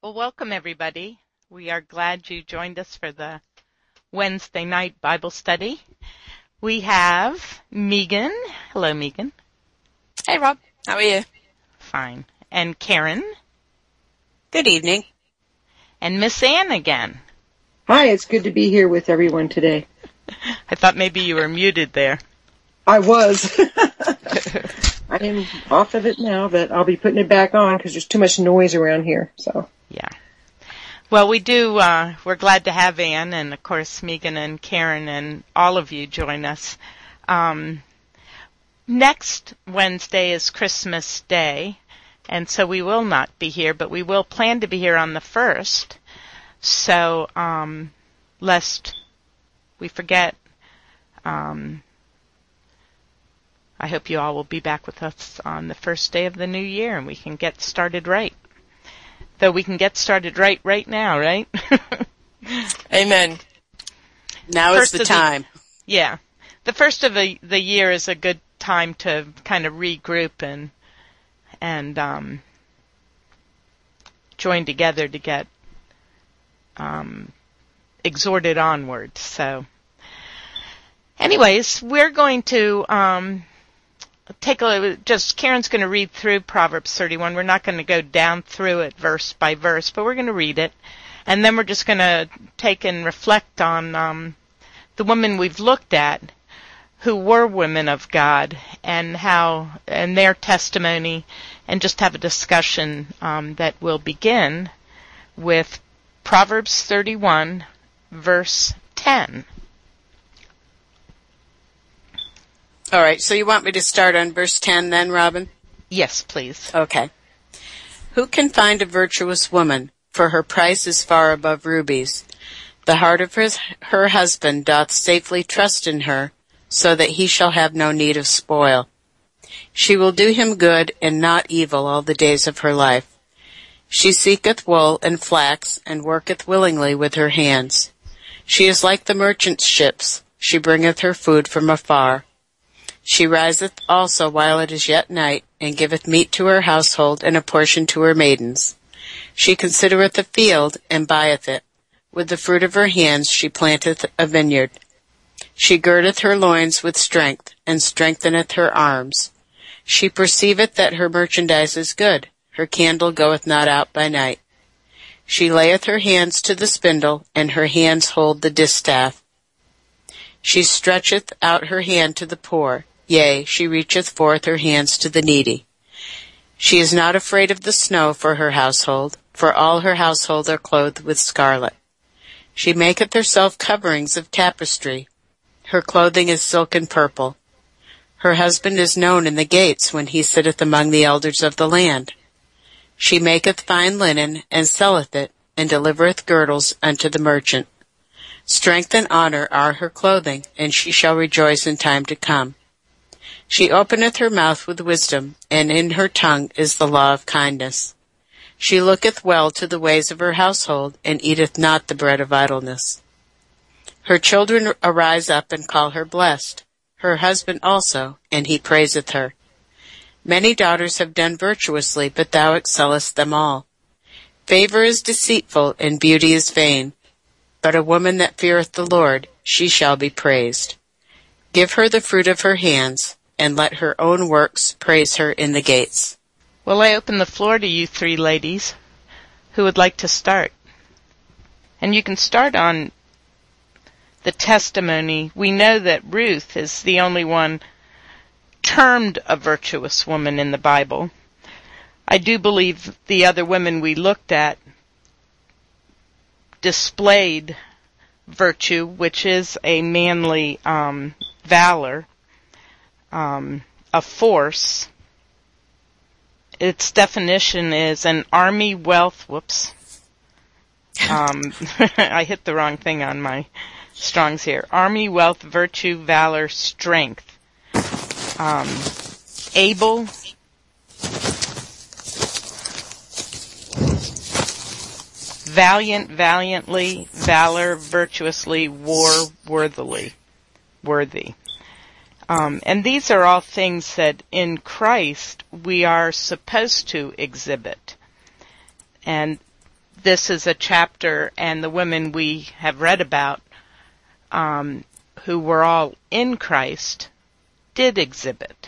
Well, welcome everybody. We are glad you joined us for the Wednesday night Bible study. We have Megan. Hello, Megan. Hey, Rob. How are you? Fine. And Karen. Good evening. And Miss Ann again. Hi, it's good to be here with everyone today. I thought maybe you were muted there. I was. I am off of it now, but I'll be putting it back on because there's too much noise around here. So. Yeah. Well, we're glad to have Ann and, of course, Megan and Karen and all of you join us. Next Wednesday is Christmas Day, and so we will not be here, but we will plan to be here on the 1st. So, lest we forget, I hope you all will be back with us on the first day of the new year and we can get started right. Though we can get started right now, right? Amen. Now is the time. Yeah. The first of the year is a good time to kind of regroup and join together to get exhorted onward. So anyways, we're going to Karen's going to read through Proverbs 31. We're not going to go down through it verse by verse, but we're going to read it. And then we're just going to take and reflect on the women we've looked at who were women of God and their testimony, and just have a discussion that will begin with Proverbs 31, verse 10. All right, so you want me to start on verse 10 then, Robin? Yes, please. Okay. Who can find a virtuous woman? For her price is far above rubies. The heart of her husband doth safely trust in her, so that he shall have no need of spoil. She will do him good and not evil all the days of her life. She seeketh wool and flax, and worketh willingly with her hands. She is like the merchant's ships. She bringeth her food from afar. She riseth also while it is yet night, and giveth meat to her household, and a portion to her maidens. She considereth a field, and buyeth it. With the fruit of her hands she planteth a vineyard. She girdeth her loins with strength, and strengtheneth her arms. She perceiveth that her merchandise is good. Her candle goeth not out by night. She layeth her hands to the spindle, and her hands hold the distaff. She stretcheth out her hand to the poor. Yea, she reacheth forth her hands to the needy. She is not afraid of the snow for her household, for all her household are clothed with scarlet. She maketh herself coverings of tapestry. Her clothing is silken purple. Her husband is known in the gates when he sitteth among the elders of the land. She maketh fine linen, and selleth it, and delivereth girdles unto the merchant. Strength and honor are her clothing, and she shall rejoice in time to come. She openeth her mouth with wisdom, and in her tongue is the law of kindness. She looketh well to the ways of her household, and eateth not the bread of idleness. Her children arise up and call her blessed, her husband also, and he praiseth her. Many daughters have done virtuously, but thou excellest them all. Favor is deceitful, and beauty is vain. But a woman that feareth the Lord, she shall be praised. Give her the fruit of her hands, and let her own works praise her in the gates. Well, I open the floor to you three ladies. Who would like to start? And you can start on the testimony. We know that Ruth is the only one termed a virtuous woman in the Bible. I do believe the other women we looked at displayed virtue, which is a manly valor, a force. Its definition is an army wealth. Whoops. I hit the wrong thing on my Strong's here. Army wealth, virtue, valor, strength. Able. Valiant, valiantly, valor, virtuously, war, worthily, worthy. And these are all things that in Christ we are supposed to exhibit. And this is a chapter, and the women we have read about, who were all in Christ, did exhibit.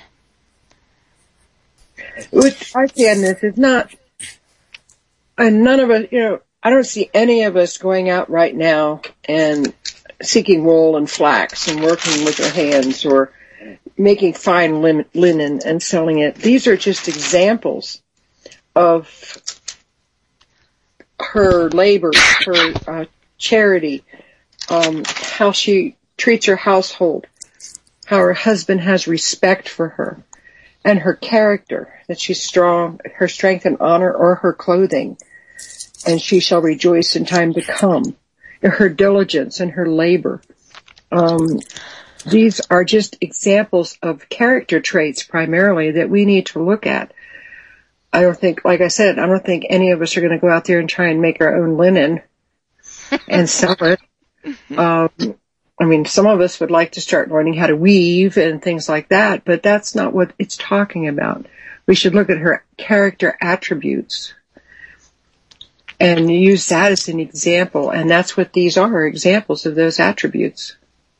What I see on this is not, and none of us, I don't see any of us going out right now and seeking wool and flax and working with our hands or making fine linen and selling it. These are just examples of her labor, her charity, how she treats her household, how her husband has respect for her, and her character, that she's strong, her strength and honor are her clothing, and she shall rejoice in time to come. Her diligence and her labor. These are just examples of character traits primarily that we need to look at. I don't think, like I said, I don't think any of us are going to go out there and try and make our own linen and sell it. Some of us would like to start learning how to weave and things like that, but that's not what it's talking about. We should look at her character attributes and use that as an example, and that's what these are, examples of those attributes.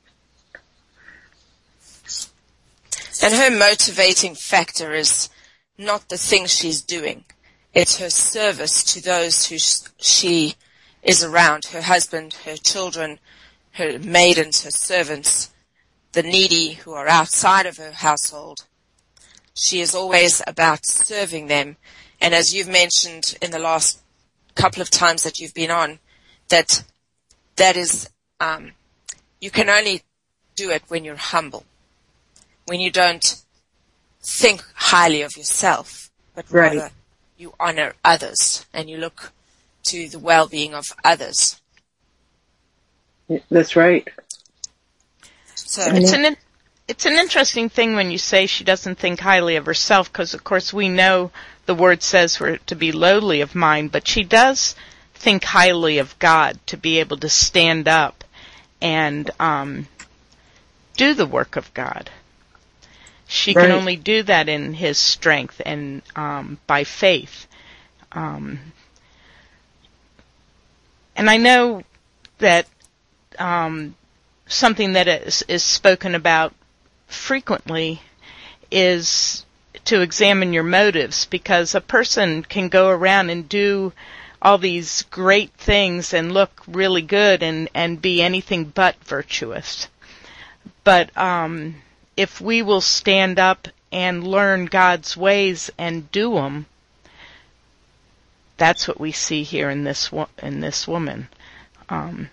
And her motivating factor is not the thing she's doing. It's her service to those who she is around, her husband, her children, her maidens, her servants, the needy who are outside of her household. She is always about serving them. And as you've mentioned in the last couple of times that you've been on, that is, you can only do it when you're humble, when you don't think highly of yourself, but rather you honor others and you look to the well-being of others. That's right. So it's an interesting thing when you say she doesn't think highly of herself, because of course we know the word says we're to be lowly of mind, but she does think highly of God to be able to stand up and do the work of God. She can only do that in His strength and by faith. And I know that something that is spoken about frequently is to examine your motives, because a person can go around and do all these great things and look really good and be anything but virtuous. But if we will stand up and learn God's ways and do them, that's what we see here in this woman. And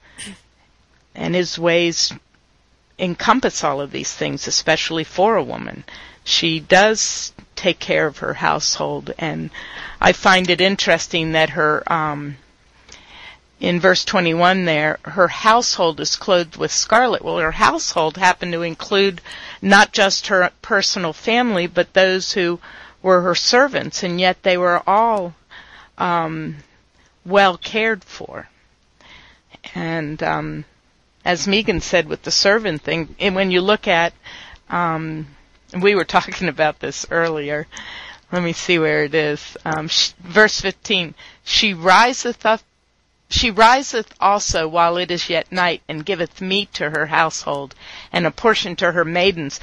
His ways encompass all of these things, especially for a woman. She does take care of her household, and I find it interesting that her, in verse 21 there, her household is clothed with scarlet. Well, her household happened to include not just her personal family, but those who were her servants, and yet they were all well cared for. And as Megan said with the servant thing, and when you look at, we were talking about this earlier. Let me see where it is. Verse 15, she riseth also while it is yet night, and giveth meat to her household, and a portion to her maidens.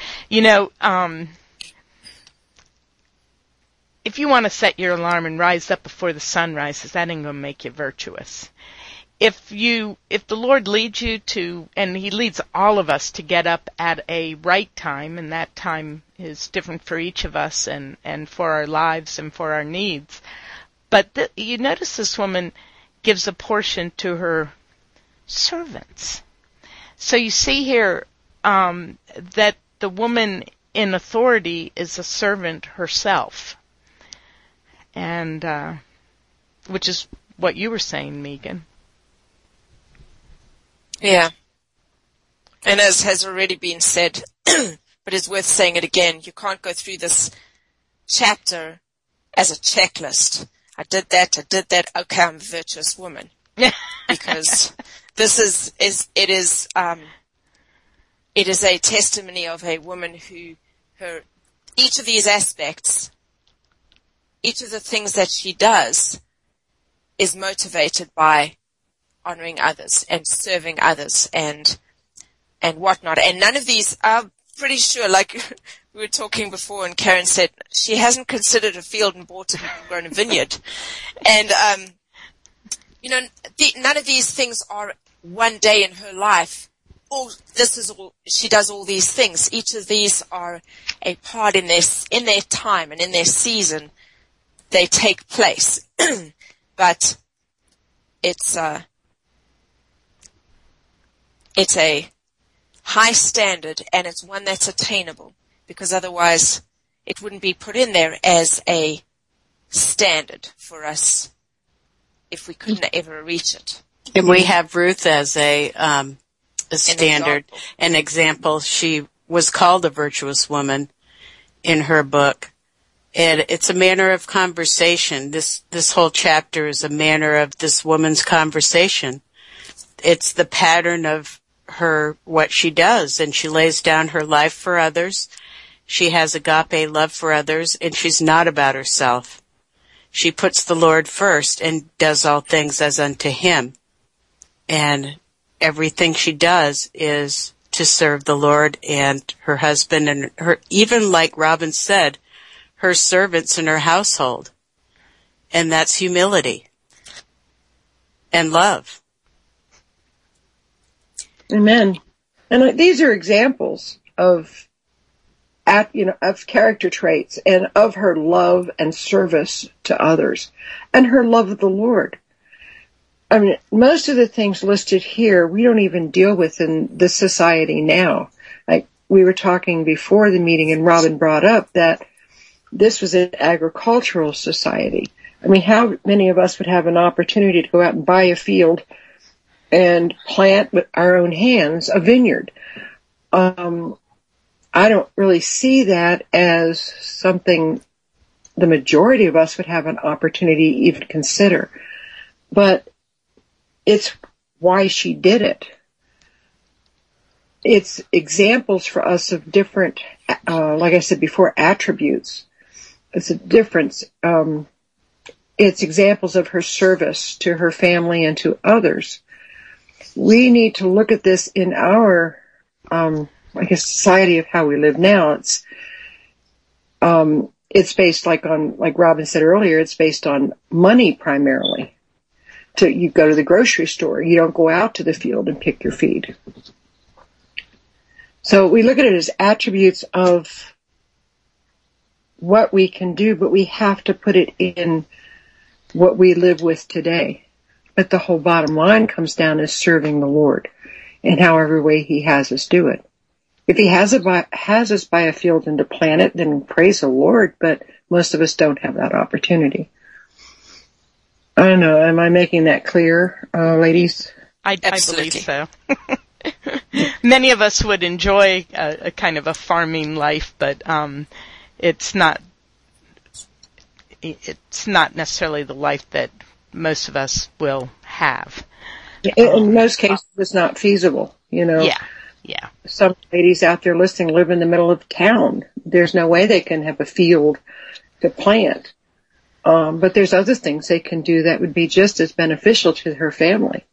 If you want to set your alarm and rise up before the sun rises, that ain't going to make you virtuous. If the Lord leads you to, and He leads all of us to get up at a right time, and that time is different for each of us and for our lives and for our needs. But you notice this woman gives a portion to her servants. So you see here that the woman in authority is a servant herself, and which is what you were saying, Megan. Yeah. And as has already been said, but it's worth saying it again, you can't go through this chapter as a checklist. I did that, okay, I'm a virtuous woman. Because this is a testimony of a woman who, each of these aspects, each of the things that she does is motivated by honoring others and serving others and whatnot. And none of these, I'm pretty sure, like we were talking before and Karen said, she hasn't considered a field and bought and grown a vineyard. And, none of these things are one day in her life. She does all these things. Each of these are a part in their time and in their season. They take place. But it's a high standard, and it's one that's attainable, because otherwise it wouldn't be put in there as a standard for us if we couldn't ever reach it. And we have Ruth as a standard, an example. She was called a virtuous woman in her book. And it's a manner of conversation. This whole chapter is a manner of this woman's conversation. It's the pattern of what she does, and she lays down her life for others. She has agape love for others, and she's not about herself. She puts the Lord first and does all things as unto Him. And everything she does is to serve the Lord and her husband and her, even like Robin said, her servants in her household. And that's humility and love. Amen. And these are examples of character traits and of her love and service to others and her love of the Lord. I mean, most of the things listed here, we don't even deal with in this society now. Like we were talking before the meeting, and Robin brought up that this was an agricultural society. I mean, how many of us would have an opportunity to go out and buy a field and plant with our own hands a vineyard? I don't really see that as something the majority of us would have an opportunity to even consider. But it's why she did it. It's examples for us of different, like I said before, attributes. It's a difference. It's examples of her service to her family and to others. We need to look at this in our, society of how we live now. It's based like Robin said earlier, it's based on money primarily. You go to the grocery store. You don't go out to the field and pick your feed. So we look at it as attributes of what we can do, but we have to put it in what we live with today. But the whole bottom line comes down as serving the Lord in however way He has us do it. If He has us buy a field and to plant it, then praise the Lord, but most of us don't have that opportunity. I don't know. Am I making that clear, ladies? I believe so. Many of us would enjoy a kind of a farming life, but it's not necessarily the life that most of us will have. In most cases, it's not feasible, Yeah. Some ladies out there listening live in the middle of town. There's no way they can have a field to plant. But there's other things they can do that would be just as beneficial to her family.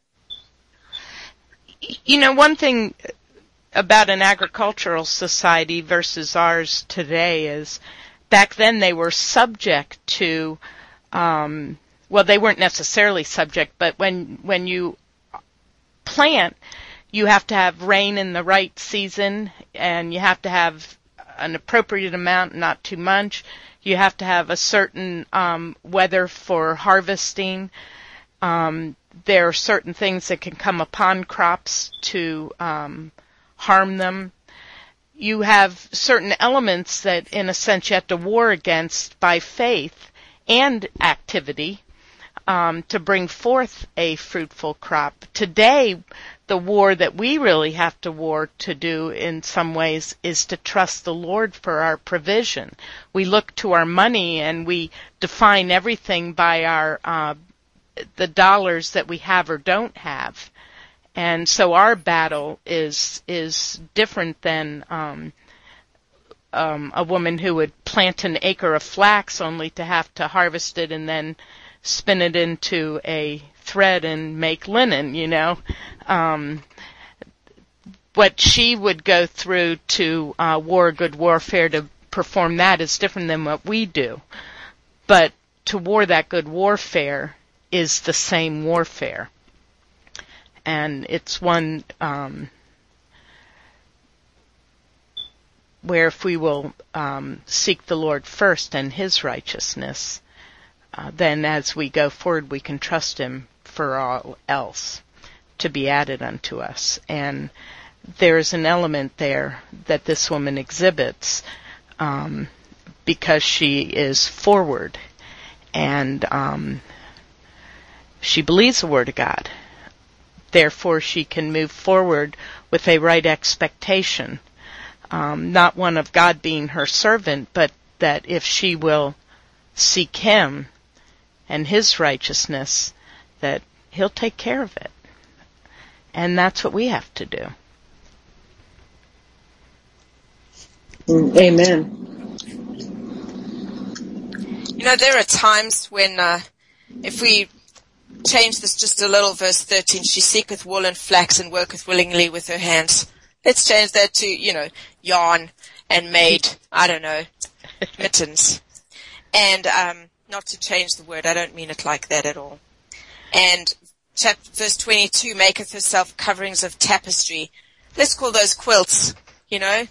One thing about an agricultural society versus ours today is back then they were subject to, they weren't necessarily subject, but when you plant, you have to have rain in the right season, and you have to have an appropriate amount, not too much. You have to have a certain weather for harvesting. There are certain things that can come upon crops to harm them. You have certain elements that, in a sense, you have to war against by faith and activity to bring forth a fruitful crop. Today, the war that we really have to war to do in some ways is to trust the Lord for our provision. We look to our money and we define everything by our the dollars that we have or don't have. And so our battle is different than a woman who would plant an acre of flax only to have to harvest it and then spin it into a thread and make linen, what she would go through to war good warfare to perform that is different than what we do. But to war that good warfare is the same warfare. And it's one where if we will seek the Lord first and His righteousness, then as we go forward we can trust Him for all else to be added unto us. And there's an element there that this woman exhibits because she is forward and she believes the Word of God. Therefore, she can move forward with a right expectation, not one of God being her servant, but that if she will seek Him and His righteousness, that He'll take care of it. And that's what we have to do. Amen. There are times when, if we change this just a little, verse 13, she seeketh wool and flax and worketh willingly with her hands. Let's change that to, yarn and made, mittens. And, not to change the word, I don't mean it like that at all. And verse 22, maketh herself coverings of tapestry. Let's call those quilts, There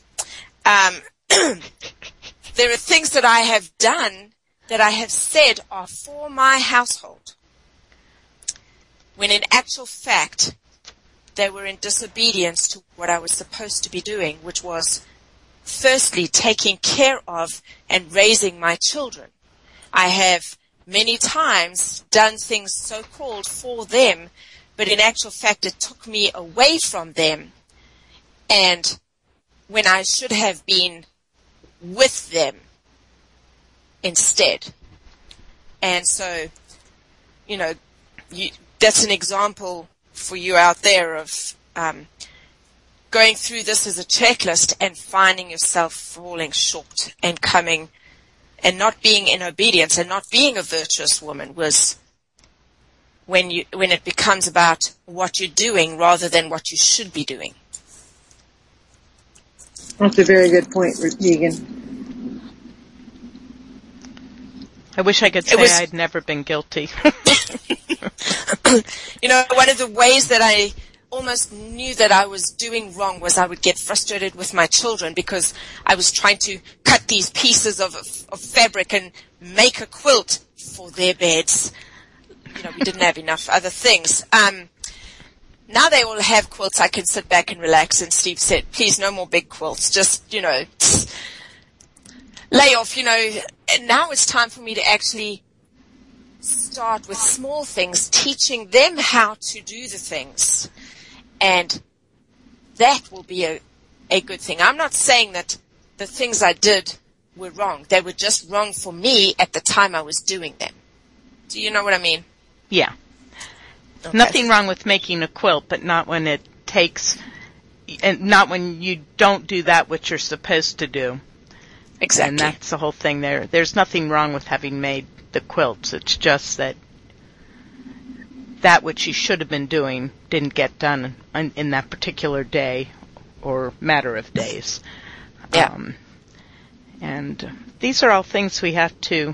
are things that I have done that I have said are for my household, when in actual fact they were in disobedience to what I was supposed to be doing, which was firstly taking care of and raising my children. I have many times done things so-called for them, but in actual fact it took me away from them, and when I should have been with them instead. And so, that's an example for you out there of going through this as a checklist and finding yourself falling short and coming and not being in obedience and not being a virtuous woman was when it becomes about what you're doing rather than what you should be doing. That's a very good point, Regan. I wish I could say I'd never been guilty. One of the ways that I almost knew that I was doing wrong was I would get frustrated with my children because I was trying to cut these pieces of fabric and make a quilt for their beds. We didn't have enough other things. Now they all have quilts. I can sit back and relax. And Steve said, please, no more big quilts. Just, lay off, and now it's time for me to actually start with small things, teaching them how to do the things. And that will be a good thing. I'm not saying that the things I did were wrong. They were just wrong for me at the time I was doing them. Do you know what I mean? Yeah. Okay. Nothing wrong with making a quilt, but not when it takes, and not when you don't do that which you're supposed to do. Exactly. And that's the whole thing there. There's nothing wrong with having made the quilts. It's just that which you should have been doing didn't get done in that particular day or matter of days. Yeah. And these are all things we have to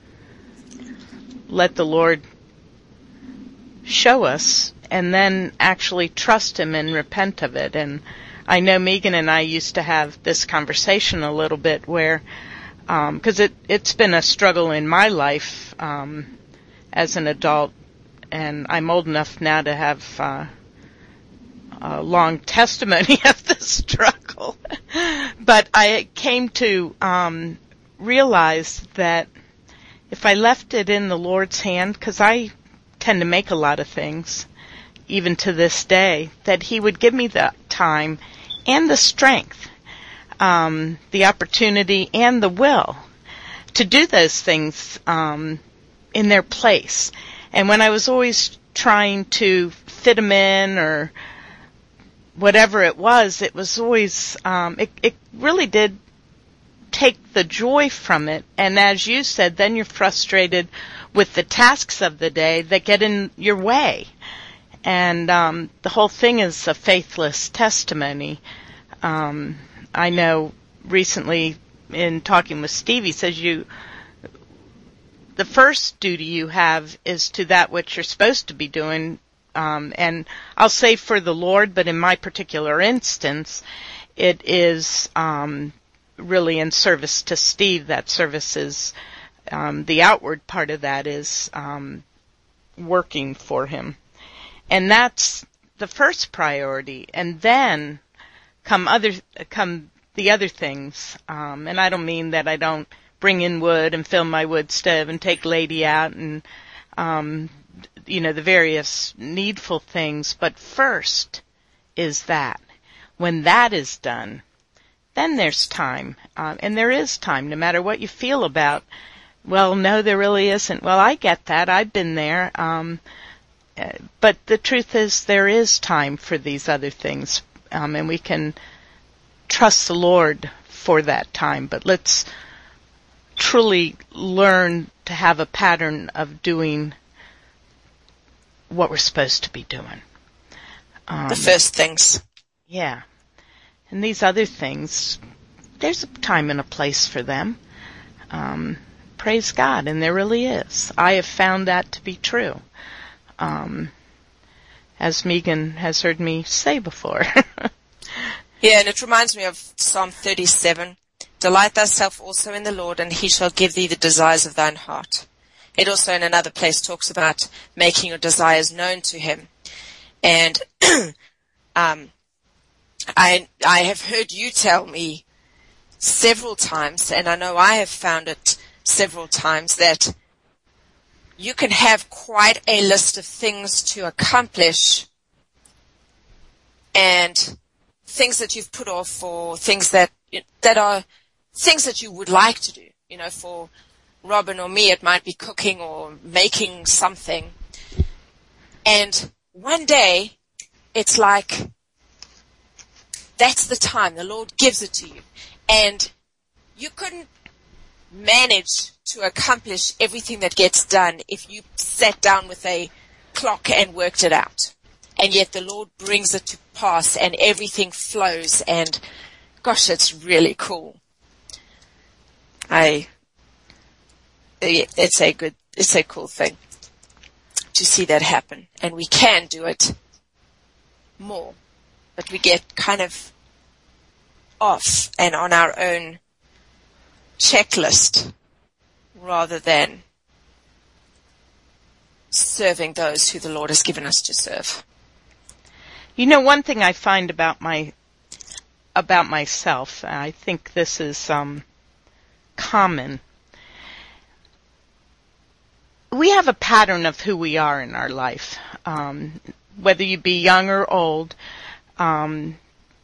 let the Lord show us and then actually trust Him and repent of it. And I know Megan and I used to have this conversation a little bit where, because it's been a struggle in my life as an adult, and I'm old enough now to have a long testimony of the struggle. But I came to realize that if I left it in the Lord's hand, because I tend to make a lot of things, even to this day, that He would give me the time and the strength, the opportunity and the will to do those things in their place. And when I was always trying to fit them in or whatever it was always, it really did take the joy from it. And as you said, then you're frustrated with the tasks of the day that get in your way. And the whole thing is a faithless testimony. I know recently in talking with Steve, he says the first duty you have is to that which you're supposed to be doing. And I'll say for the Lord, but in my particular instance, it is really in service to Steve. That service is, the outward part of that is working for him. And that's the first priority. And then come the other things. And I don't mean that I don't bring in wood and fill my wood stove and take Lady out and, the various needful things. But first is that. When that is done, then there's time. And there is time, no matter what you feel about, well, no, there really isn't. Well, I get that. I've been there. But the truth is there is time for these other things. And we can trust the Lord for that time. But let's truly learn to have a pattern of doing what we're supposed to be doing. The first things. Yeah. And these other things, there's a time and a place for them. Praise God. And there really is. I have found that to be true. As Megan has heard me say before. Yeah, and it reminds me of Psalm 37. Delight thyself also in the Lord, and he shall give thee the desires of thine heart. It also in another place talks about making your desires known to him. And I have heard you tell me several times, and I know I have found it several times, that you can have quite a list of things to accomplish and things that you've put off, or things that are things that you would like to do. For Robin or me, it might be cooking or making something. And one day, it's like, that's the time. The Lord gives it to you. And you couldn't manage to accomplish everything that gets done if you sat down with a clock and worked it out. And yet the Lord brings it to pass and everything flows, and gosh, it's really cool. It's a cool thing to see that happen. And we can do it more, but we get kind of off and on our own checklist rather than serving those who the Lord has given us to serve. One thing I find about myself, I think this is common. We have a pattern of who we are in our life, whether you be young or old, and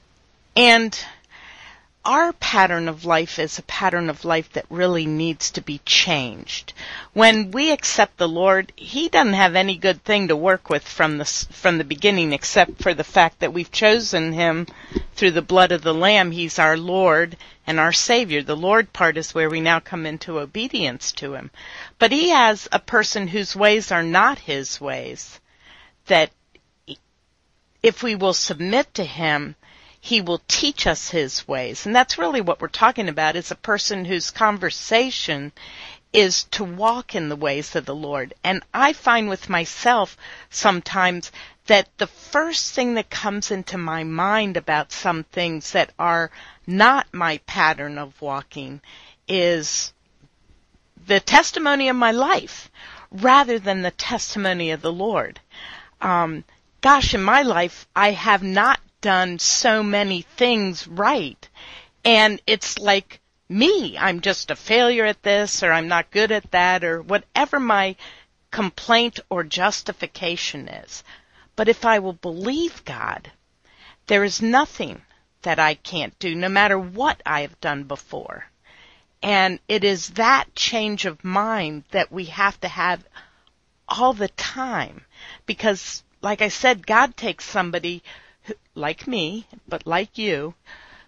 our pattern of life is a pattern of life that really needs to be changed. When we accept the Lord, He doesn't have any good thing to work with from the beginning, except for the fact that we've chosen Him through the blood of the Lamb. He's our Lord and our Savior. The Lord part is where we now come into obedience to Him. But He has a person whose ways are not His ways, that if we will submit to Him, He will teach us His ways. And that's really what we're talking about, is a person whose conversation is to walk in the ways of the Lord. And I find with myself sometimes that the first thing that comes into my mind about some things that are not my pattern of walking is the testimony of my life rather than the testimony of the Lord. Gosh, in my life, I have not done so many things right. And it's like me. I'm just a failure at this, or I'm not good at that, or whatever my complaint or justification is. But if I will believe God, there is nothing that I can't do, no matter what I have done before. And it is that change of mind that we have to have all the time. Because, like I said, God takes somebody like me, but like you,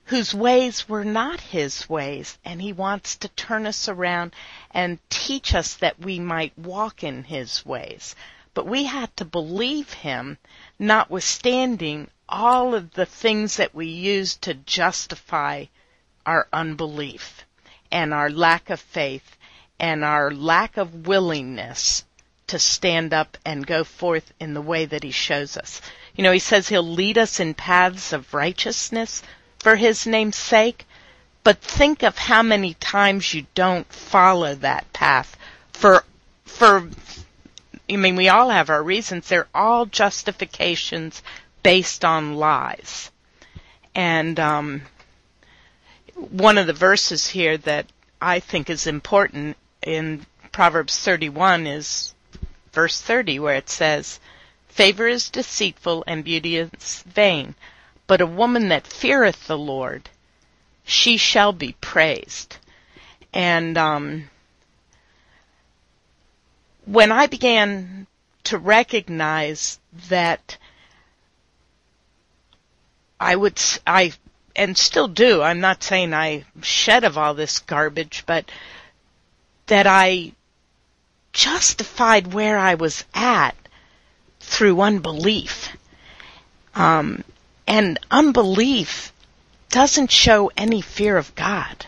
whose ways were not his ways, and he wants to turn us around and teach us that we might walk in his ways. But we had to believe him, notwithstanding all of the things that we use to justify our unbelief and our lack of faith and our lack of willingness to stand up and go forth in the way that he shows us. You know, he says he'll lead us in paths of righteousness for his name's sake, but think of how many times you don't follow that path I mean, we all have our reasons. They're all justifications based on lies. And one of the verses here that I think is important in Proverbs 31 is verse 30, where it says, "Favor is deceitful and beauty is vain, but a woman that feareth the Lord, she shall be praised." And when I began to recognize that and still do, I'm not saying I shed of all this garbage, but that I justified where I was at through unbelief. And unbelief doesn't show any fear of God.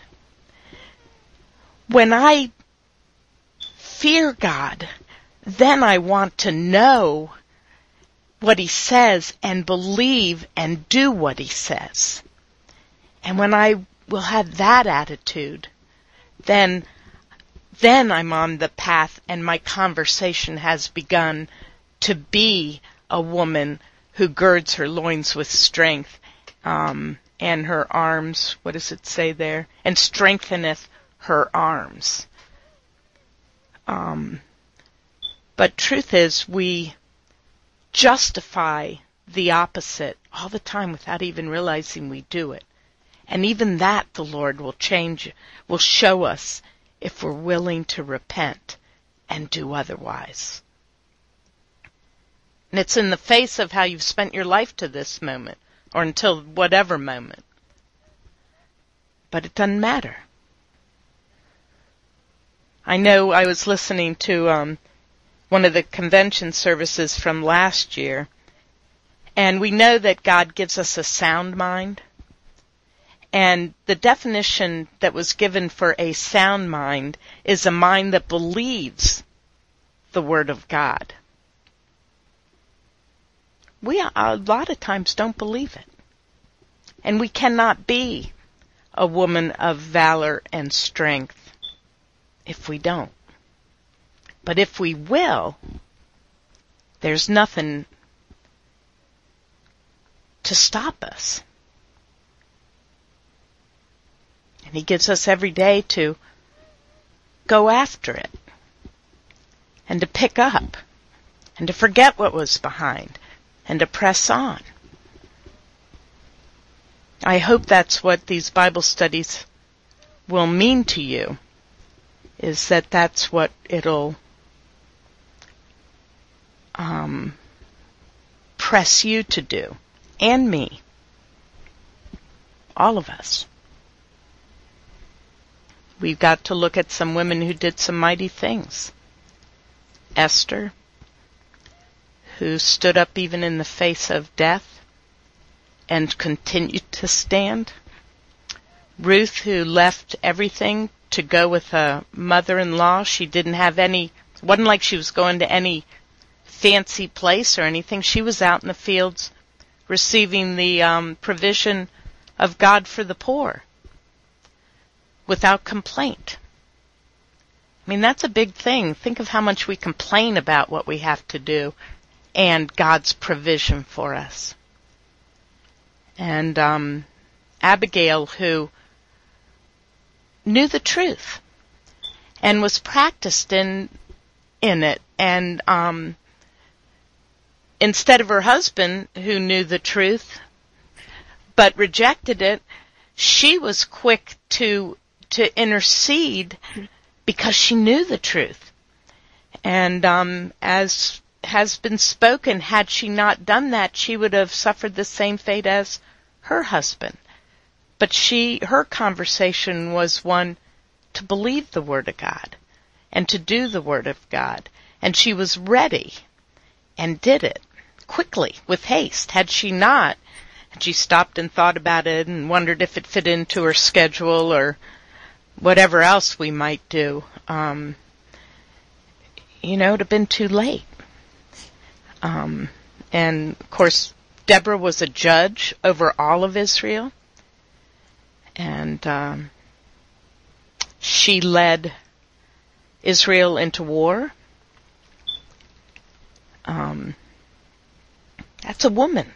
When I fear God, then I want to know what he says and believe and do what he says. And when I will have that attitude, then I'm on the path and my conversation has begun to be a woman who girds her loins with strength, and her arms, what does it say there? And strengtheneth her arms. But truth is, we justify the opposite all the time without even realizing we do it. And even that the Lord will show us if we're willing to repent and do otherwise. And it's in the face of how you've spent your life to this moment, or until whatever moment. But it doesn't matter. I know I was listening to one of the convention services from last year, and we know that God gives us a sound mind. And the definition that was given for a sound mind is a mind that believes the Word of God. We a lot of times don't believe it. And we cannot be a woman of valor and strength if we don't. But if we will, there's nothing to stop us. And he gives us every day to go after it and to pick up and to forget what was behind and to press on. I hope that's what these Bible studies will mean to you, is that that's what it'll press you to do, and me, all of us. We've got to look at some women who did some mighty things. Esther, who stood up even in the face of death and continued to stand. Ruth, who left everything to go with a mother-in-law. She didn't have it wasn't like she was going to any fancy place or anything. She was out in the fields receiving the provision of God for the poor without complaint. I mean, that's a big thing. Think of how much we complain about what we have to do and God's provision for us. And Abigail, who knew the truth and was practiced in it, and instead of her husband, who knew the truth but rejected it, she was quick to intercede because she knew the truth. And as has been spoken, had she not done that, she would have suffered the same fate as her husband. But her conversation was one to believe the Word of God and to do the Word of God. And she was ready and did it quickly, with haste. Had she not, had she stopped and thought about it and wondered if it fit into her schedule or whatever else we might do, it would have been too late. And, of course, Deborah was a judge over all of Israel. And she led Israel into war. That's a woman.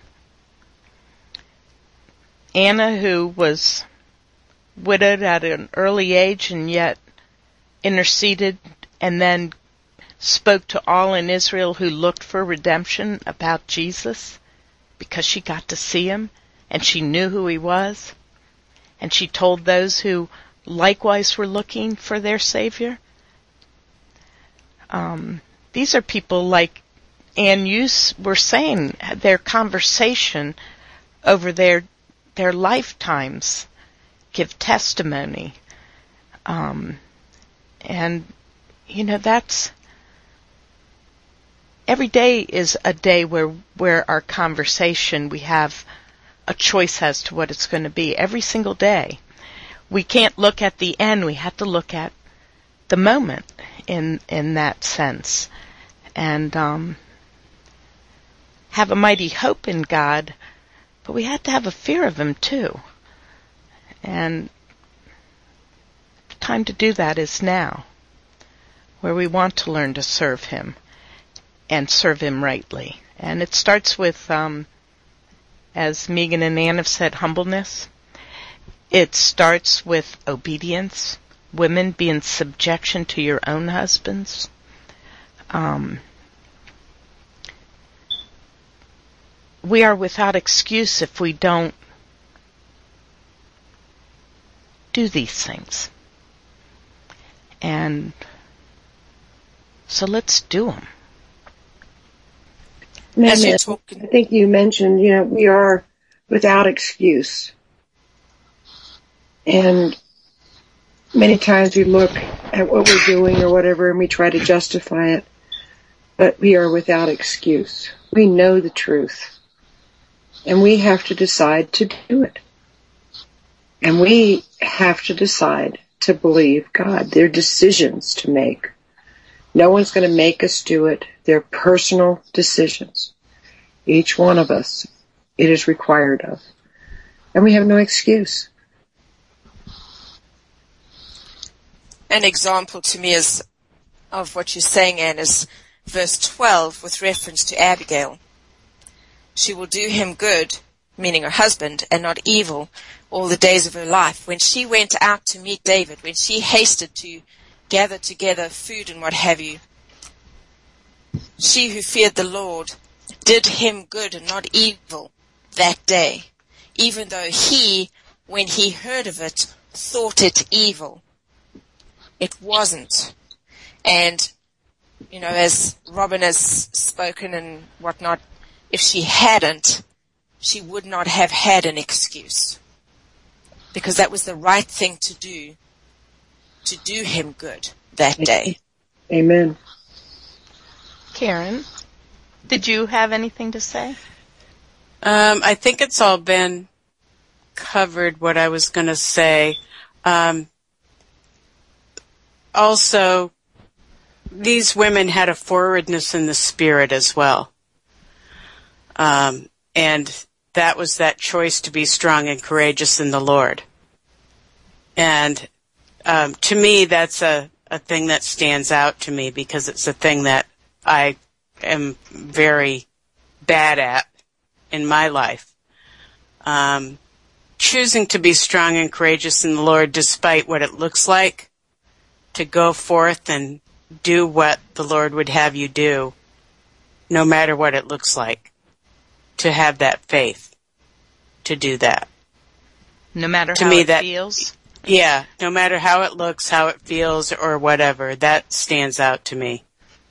Anna, who was widowed at an early age and yet interceded and then spoke to all in Israel who looked for redemption about Jesus because she got to see him and she knew who he was. And she told those who likewise were looking for their Savior. These are people like Ann, you were saying, their conversation over their lifetimes give testimony. And, that's, every day is a day where our conversation, we have a choice as to what it's going to be. Every single day. We can't look at the end, we have to look at the moment in that sense. And, have a mighty hope in God, but we have to have a fear of him too. And the time to do that is now, where we want to learn to serve him and serve him rightly. And it starts with, as Megan and Ann have said, humbleness. It starts with obedience. Women, be in subjection to your own husbands. We are without excuse if we don't do these things. And so let's do them. As you're talking, I think you mentioned, we are without excuse. And many times we look at what we're doing or whatever and we try to justify it, but we are without excuse. We know the truth. And we have to decide to do it. And we have to decide to believe God. They're decisions to make. No one's going to make us do it. They're personal decisions. Each one of us, it is required of. And we have no excuse. An example to me of what you're saying, Anne, is verse 12 with reference to Abigail. She will do him good, meaning her husband, and not evil all the days of her life. When she went out to meet David, when she hasted to gather together food and what have you, she who feared the Lord did him good and not evil that day, even though he, when he heard of it, thought it evil. It wasn't. And, as Robin has spoken and whatnot, if she hadn't, she would not have had an excuse. Because that was the right thing to do him good that day. Amen. Karen, did you have anything to say? I think it's all been covered, what I was going to say. Also, these women had a forwardness in the spirit as well. And that was that choice to be strong and courageous in the Lord. And to me, that's a thing that stands out to me because it's a thing that I am very bad at in my life. Choosing to be strong and courageous in the Lord despite what it looks like, to go forth and do what the Lord would have you do, no matter what it looks like. To have that faith to do that. No matter how it feels? Yeah, no matter how it looks, how it feels, or whatever, that stands out to me.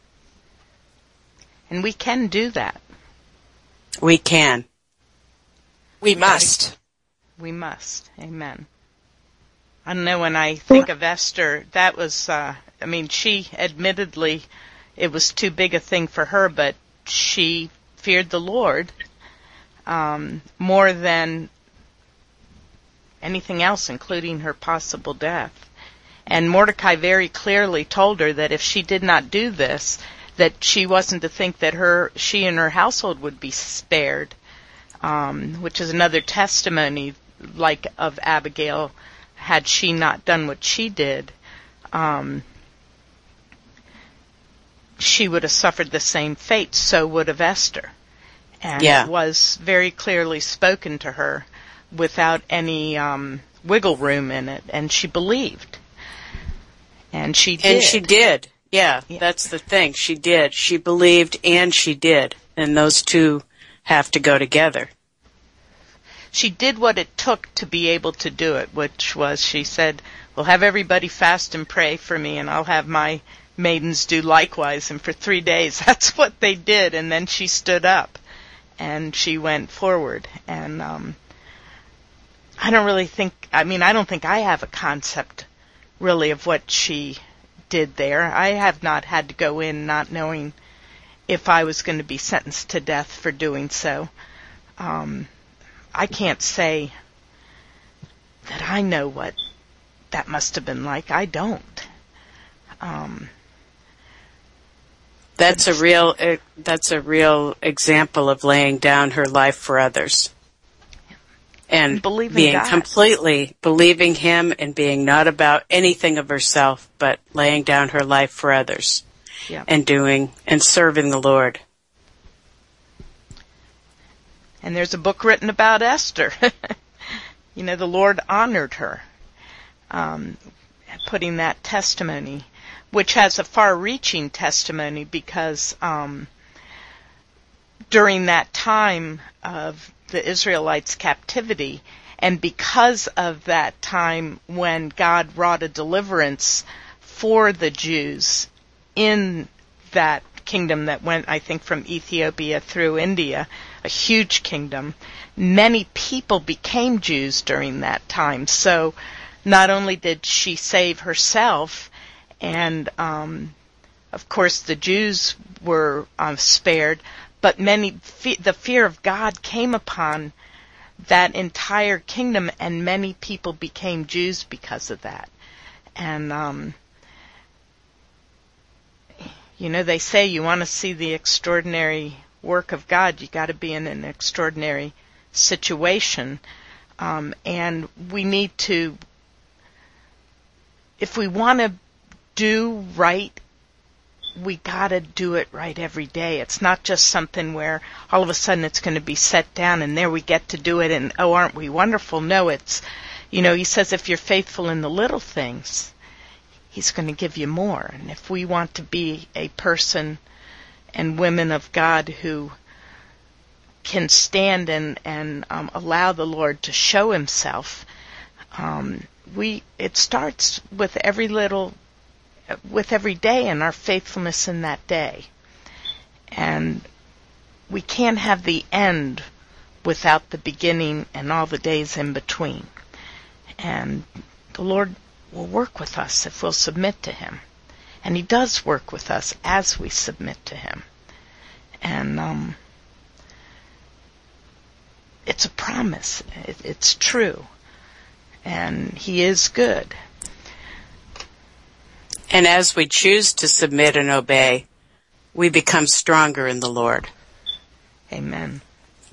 And we can do that. We can. We must. We must. Amen. I know when I think of Esther, that was, she admittedly, it was too big a thing for her, but she feared the Lord more than anything else, including her possible death. And Mordecai very clearly told her that if she did not do this, that she wasn't to think that she and her household would be spared, which is another testimony like of Abigail. Had she not done what she did, she would have suffered the same fate. So would have Esther. And it was very clearly spoken to her without any wiggle room in it. And she believed. And she did. And she did. Yeah, that's the thing. She did. She believed and she did. And those two have to go together. She did what it took to be able to do it, which was, she said, "We'll have everybody fast and pray for me, and I'll have my maidens do likewise." And for 3 days, that's what they did. And then she stood up, and she went forward. And I don't think I have a concept, really, of what she did there. I have not had to go in not knowing if I was going to be sentenced to death for doing so. I can't say that I know what that must have been like. I don't. That's a real example of laying down her life for others. And being God. Completely believing Him and being not about anything of herself, but laying down her life for others. Yep. And doing and serving the Lord. And there's a book written about Esther. The Lord honored her, putting that testimony, which has a far-reaching testimony because during that time of the Israelites' captivity, and because of that time when God wrought a deliverance for the Jews in that kingdom that went, I think, from Ethiopia through India, a huge kingdom, many people became Jews during that time. So not only did she save herself, and of course the Jews were spared, but the fear of God came upon that entire kingdom, and many people became Jews because of that. And they say you want to see the extraordinary work of God, you got to be in an extraordinary situation. And we need to, if we want to do right, we got to do it right every day. It's not just something where all of a sudden it's going to be set down and there we get to do it and, oh, aren't we wonderful? No, it's, He says if you're faithful in the little things, He's going to give you more. And if we want to be a person and women of God who can stand and allow the Lord to show Himself, it starts with every day and our faithfulness in that day. And we can't have the end without the beginning and all the days in between. And the Lord will work with us if we'll submit to Him. And He does work with us as we submit to Him. And it's a promise. It's true. And He is good. And as we choose to submit and obey, we become stronger in the Lord. Amen.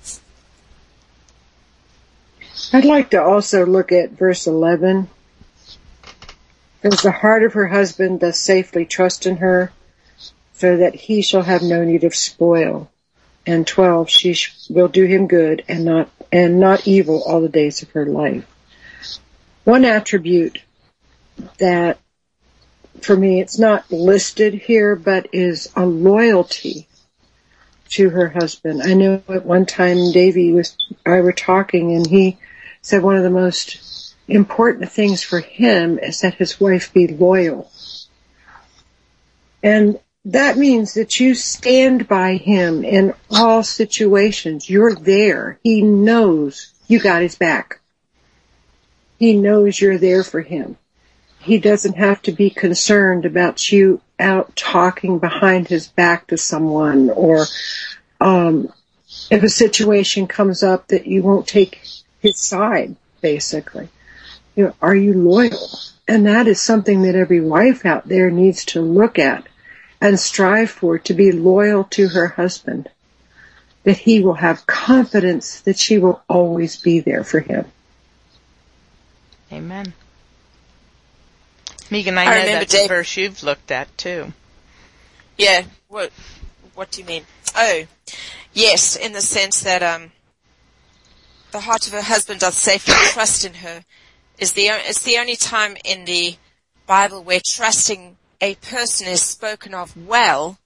I'd like to also look at verse 11. As the heart of her husband doth safely trust in her, so that he shall have no need of spoil. And 12, she will do him good and not evil all the days of her life. One attribute that, for me, it's not listed here, but is a loyalty to her husband. I know at one time Davey I were talking, and he said one of the most important things for him is that his wife be loyal. And that means that you stand by him in all situations. You're there. He knows you got his back. He knows you're there for him. He doesn't have to be concerned about you out talking behind his back to someone, or if a situation comes up that you won't take his side, basically. Are you loyal? And that is something that every wife out there needs to look at and strive for, to be loyal to her husband, that he will have confidence that she will always be there for him. Amen. Megan, I know that's a verse you've looked at too. Yeah. What do you mean? Oh, yes, in the sense that the heart of her husband doth safely trust in her. It's the only time in the Bible where trusting a person is spoken of well,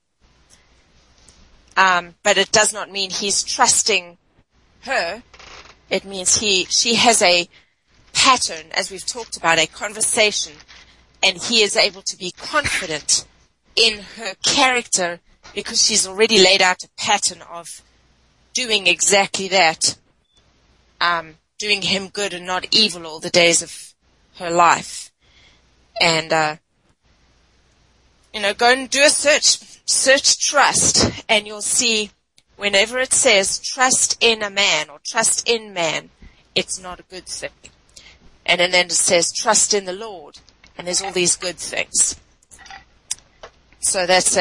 but it does not mean he's trusting her. It means she has a pattern, as we've talked about, a conversation, and he is able to be confident in her character because she's already laid out a pattern of doing exactly that, doing him good and not evil all the days of her life. And, go and do a search trust, and you'll see whenever it says trust in a man or trust in man, it's not a good thing. And then it says trust in the Lord, and there's all these good things. So that's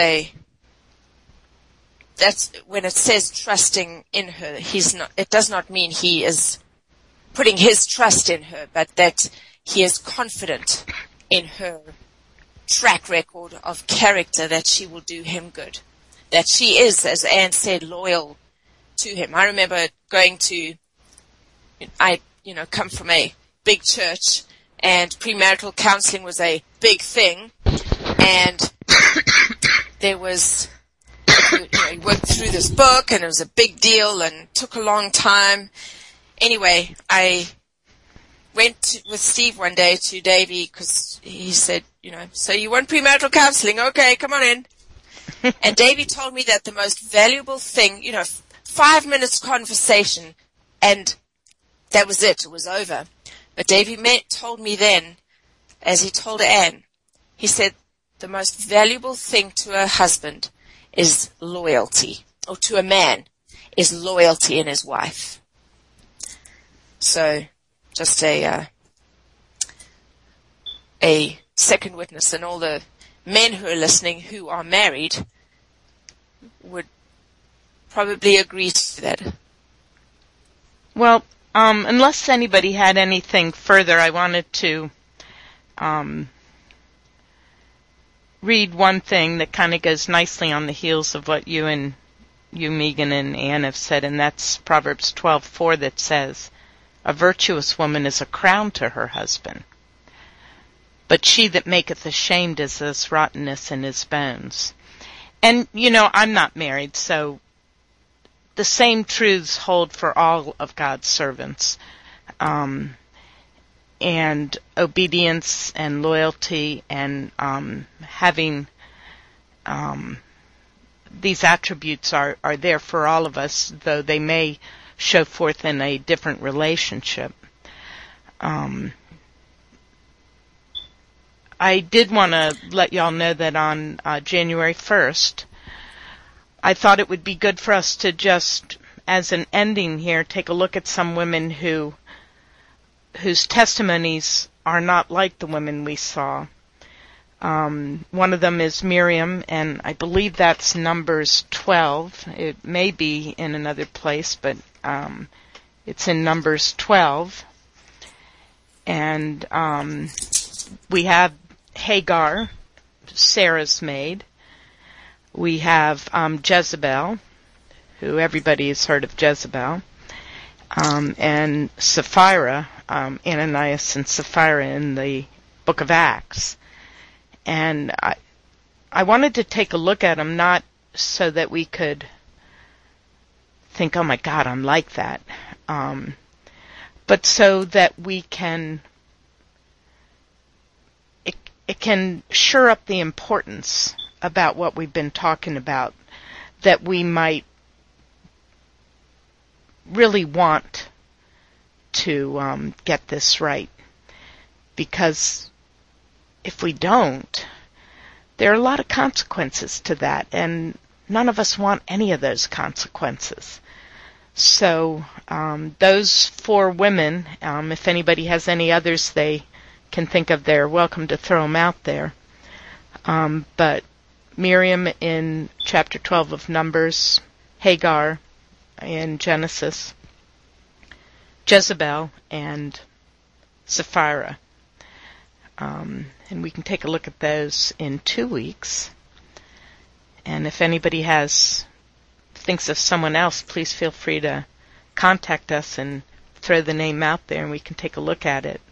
when it says trusting in her, it does not mean he is putting his trust in her, but that he is confident in her track record of character, that she will do him good, that she is, as Anne said, loyal to him. I remember come from a big church, and premarital counseling was a big thing, and there was, you worked through this book, and it was a big deal and took a long time. Anyway, I went with Steve one day to Davy because he said, so you want premarital counseling? Okay, come on in. And Davy told me that the most valuable thing, 5 minutes conversation, and that was it. It was over. But Davy told me then, as he told Anne, he said the most valuable thing to a husband is loyalty, or to a man is loyalty in his wife. So, just a second witness, and all the men who are listening who are married would probably agree to that. Well, unless anybody had anything further, I wanted to read one thing that kind of goes nicely on the heels of what you, Megan, and Anne have said, and that's Proverbs 12:4 that says, "A virtuous woman is a crown to her husband, but she that maketh ashamed is as rottenness in his bones." And, I'm not married, so the same truths hold for all of God's servants. And obedience and loyalty and having these attributes are there for all of us, though they may show forth in a different relationship. I did want to let y'all know that on January 1st, I thought it would be good for us to just, as an ending here, take a look at some women whose testimonies are not like the women we saw. One of them is Miriam, and I believe that's Numbers 12. It may be in another place, but it's in Numbers 12. And we have Hagar, Sarah's maid. We have Jezebel, who everybody has heard of Jezebel, and Sapphira, Ananias and Sapphira in the book of Acts. And I wanted to take a look at them, not so that we could think, oh my God, I'm like that, but so that we can, it can sure up the importance about what we've been talking about, that we might really want to get this right. because if we don't, there are a lot of consequences to that, and none of us want any of those consequences. So those 4 women, if anybody has any others they can think of, they're welcome to throw them out there. But Miriam in chapter 12 of Numbers, Hagar in Genesis, Jezebel, and Sapphira. And we can take a look at those in 2 weeks. And if anybody thinks of someone else, please feel free to contact us and throw the name out there and we can take a look at it.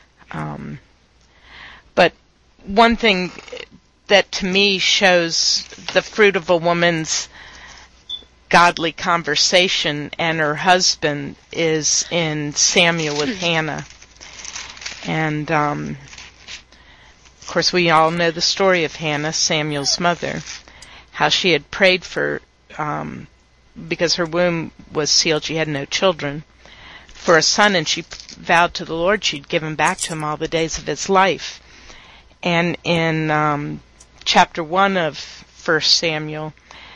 But one thing that to me shows the fruit of a woman's godly conversation and her husband is in Samuel with Hannah. And, of course, we all know the story of Hannah, Samuel's mother, how she had prayed for, because her womb was sealed, she had no children, for a son, and she vowed to the Lord she'd give him back to him all the days of his life. And in chapter 1 of 1 Samuel,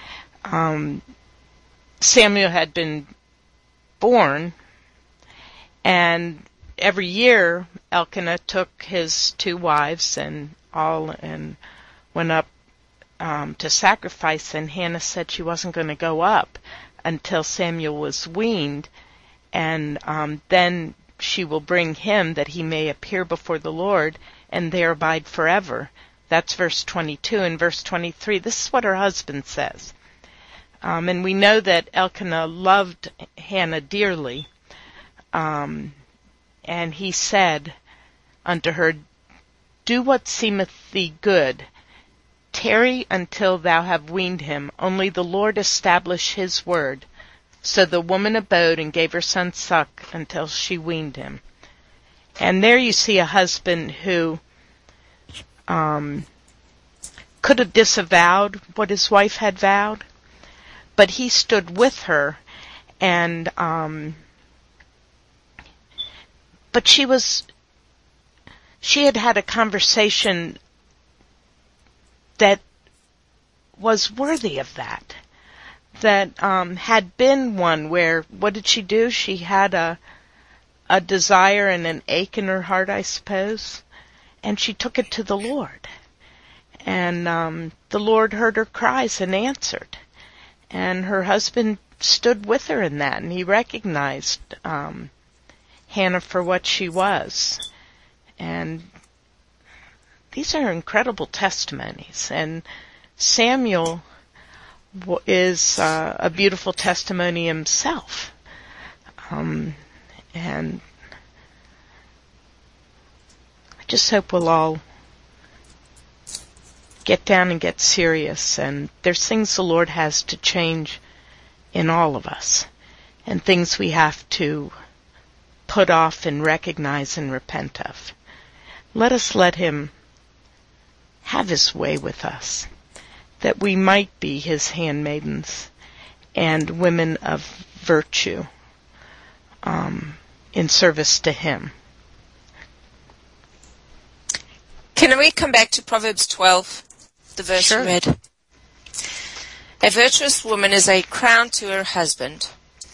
Samuel had been born, and every year Elkanah took his 2 wives and went up to sacrifice, and Hannah said she wasn't going to go up until Samuel was weaned, and then she will bring him that he may appear before the Lord and there abide forever. That's verse 22. And verse 23, this is what her husband says. And we know that Elkanah loved Hannah dearly. And he said unto her, do what seemeth thee good. Tarry until thou have weaned him. Only the Lord establish his word. So the woman abode and gave her son suck until she weaned him. And there you see a husband who could have disavowed what his wife had vowed, but he stood with her, and but she had a conversation that was worthy of that had been one where, what did she do? She had a desire and an ache in her heart, I suppose, and she took it to the Lord. And the Lord heard her cries and answered. And her husband stood with her in that, and he recognized Hannah for what she was. And these are incredible testimonies. And Samuel is a beautiful testimony himself. And I just hope we'll all get down and get serious. And there's things the Lord has to change in all of us, and things we have to put off and recognize and repent of. Let us let him have his way with us, that we might be his handmaidens and women of virtue in service to him. Can we come back to Proverbs 12, the verse Sure. you read? A virtuous woman is a crown to her husband,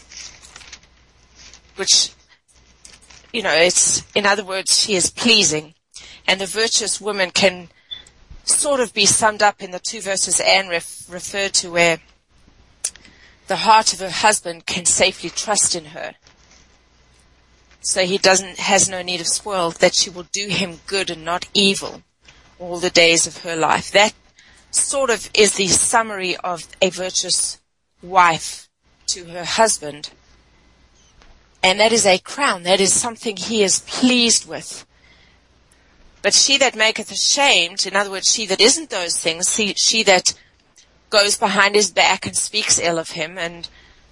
which, it's, in other words, she is pleasing. And the virtuous woman can sort of be summed up in the 2 verses Anne referred to, where the heart of her husband can safely trust in her. So he has no need of spoil, that she will do him good and not evil all the days of her life. That sort of is the summary of a virtuous wife to her husband. And that is a crown. That is something he is pleased with. But she that maketh ashamed, in other words, she that isn't those things, she that goes behind his back and speaks ill of him and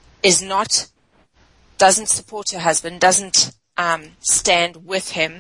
doesn't support her husband, doesn't stand with him,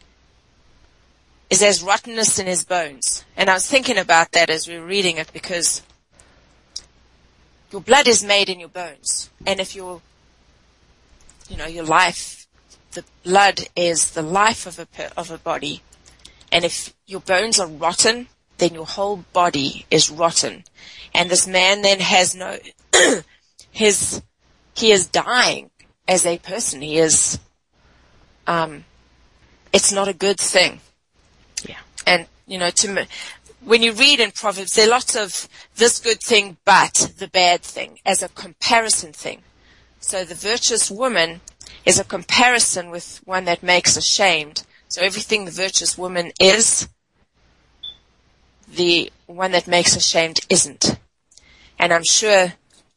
is as rottenness in his bones. And I was thinking about that as we were reading it, because your blood is made in your bones. And if your life the blood is the life of a body. And if your bones are rotten, then your whole body is rotten. And this man then has no, he is dying as a person. He is, it's not a good thing. Yeah. And, when you read in Proverbs, there are lots of this good thing, but the bad thing as a comparison thing. So the virtuous woman is a comparison with one that makes ashamed. So everything the virtuous woman is, the one that makes ashamed isn't. And I'm sure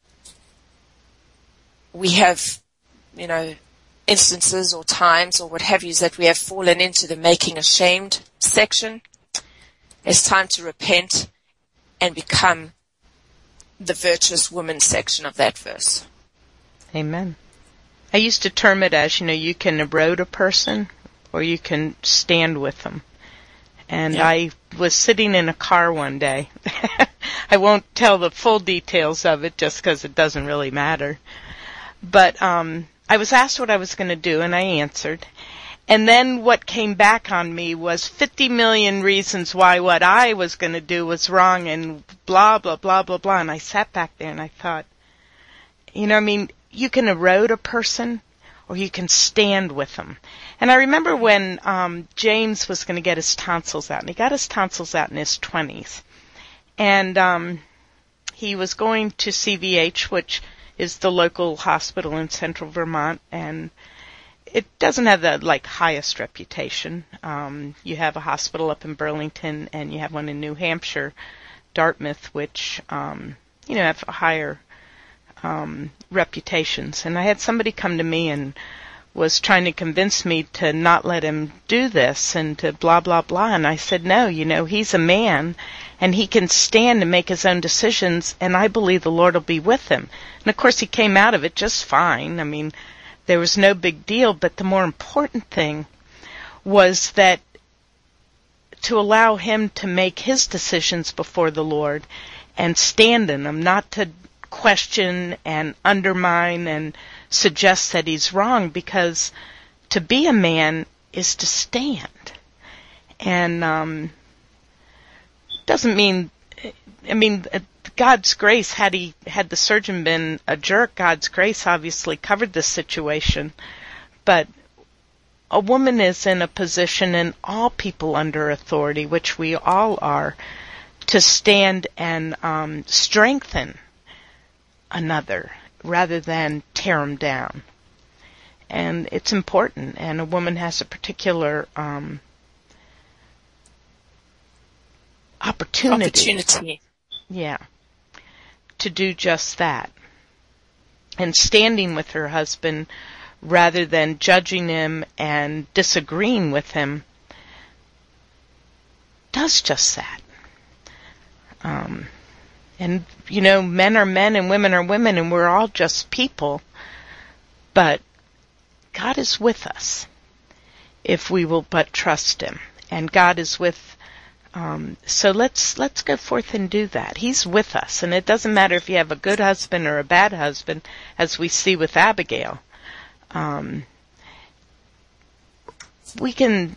we have, instances or times or what have you that we have fallen into the making ashamed section. It's time to repent and become the virtuous woman section of that verse. Amen. I used to term it as, you can erode a person or you can stand with them. And yeah. I was sitting in a car one day. I won't tell the full details of it just because it doesn't really matter. But I was asked what I was going to do, and I answered. And then what came back on me was 50 million reasons why what I was going to do was wrong and blah, blah, blah, blah, blah. And I sat back there and I thought, you can erode a person or you can stand with them. And I remember when James was going to get his tonsils out, and he got his tonsils out in his 20s. And he was going to CVH, which is the local hospital in central Vermont, and it doesn't have the highest reputation. You have a hospital up in Burlington, and you have one in New Hampshire, Dartmouth, which have higher reputations. And I had somebody come to me and was trying to convince me to not let him do this and to blah blah blah. And I said, no, he's a man, and he can stand and make his own decisions, and I believe the Lord will be with him. And of course, he came out of it just fine. There was no big deal, but the more important thing was that to allow him to make his decisions before the Lord and stand in them, not to question and undermine and suggest that he's wrong, because to be a man is to stand. And doesn't mean, God's grace, had the surgeon been a jerk, God's grace obviously covered the situation. But a woman is in a position, and all people under authority, which we all are, to stand and strengthen another rather than tear them down. And it's important, and a woman has a particular opportunity. Yeah. To do just that. And standing with her husband rather than judging him and disagreeing with him does just that. And, men are men and women are women, and we're all just people. But God is with us if we will but trust him. And God is with so let's go forth and do that. He's with us, and it doesn't matter if you have a good husband or a bad husband, as we see with Abigail. We can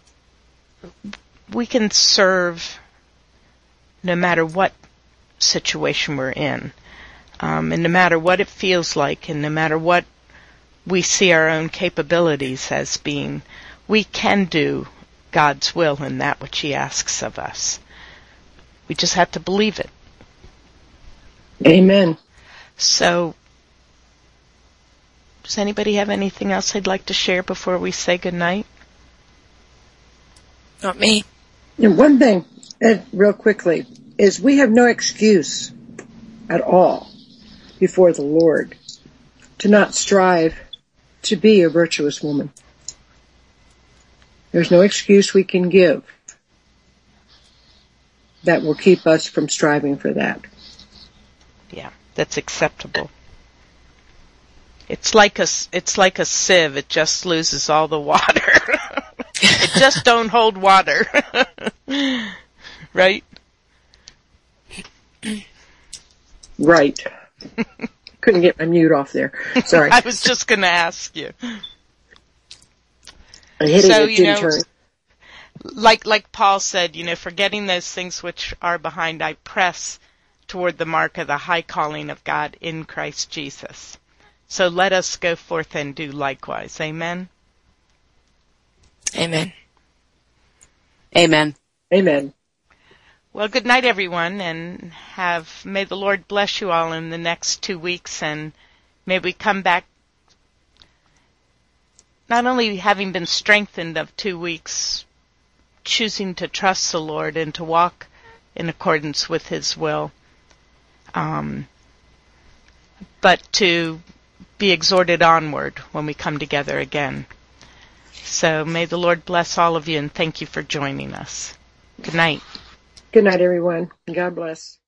serve no matter what situation we're in, and no matter what it feels like, and no matter what we see our own capabilities as being, we can do God's will in that which he asks of us. We just have to believe it. Amen. So, does anybody have anything else they'd like to share before we say goodnight? Not me. And one thing, real quickly, is we have no excuse at all before the Lord to not strive to be a virtuous woman. There's no excuse we can give that will keep us from striving for that. Yeah, that's acceptable. It's like a sieve. It just loses all the water. It just don't hold water. Right? Right. Couldn't get my mute off there. Sorry. I was just going to ask you. Hitting So, it didn't turn. Like Paul said, forgetting those things which are behind, I press toward the mark of the high calling of God in Christ Jesus. So let us go forth and do likewise. Amen. Amen. Amen. Amen. Well, good night, everyone, and may the Lord bless you all in the next 2 weeks, and may we come back not only having been strengthened of 2 weeks, choosing to trust the Lord and to walk in accordance with His will, but to be exhorted onward when we come together again. So may the Lord bless all of you, and thank you for joining us. Good night. Good night, everyone. God bless.